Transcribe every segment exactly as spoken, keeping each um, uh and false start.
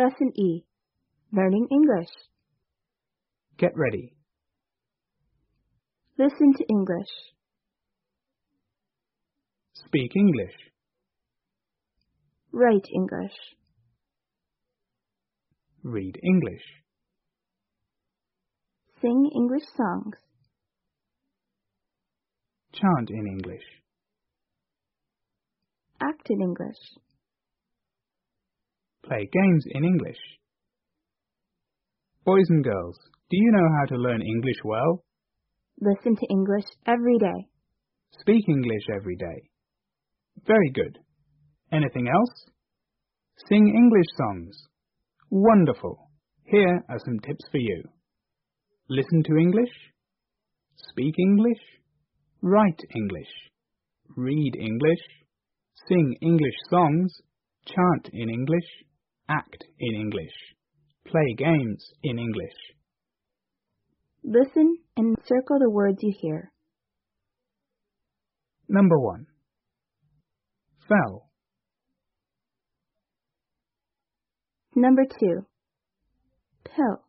Lesson E. Learning English. Get ready. Listen to English. Speak English. Write English. Read English. Sing English songs. Chant in English. Act in English. Play games in English. Boys and girls, do you know how to learn English well? Listen to English every day. Speak English every day. Very good. Anything else? Sing English songs. Wonderful. Here are some tips for you. Listen to English. Speak English. Write English. Read English. Sing English songs. Chant in English. Act in English. Play games in English. Listen and circle the words you hear. Number one. Fell. Number two. Pill.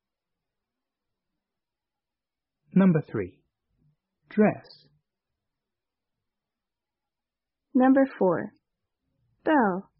Number three. Dress. Number four. Bell.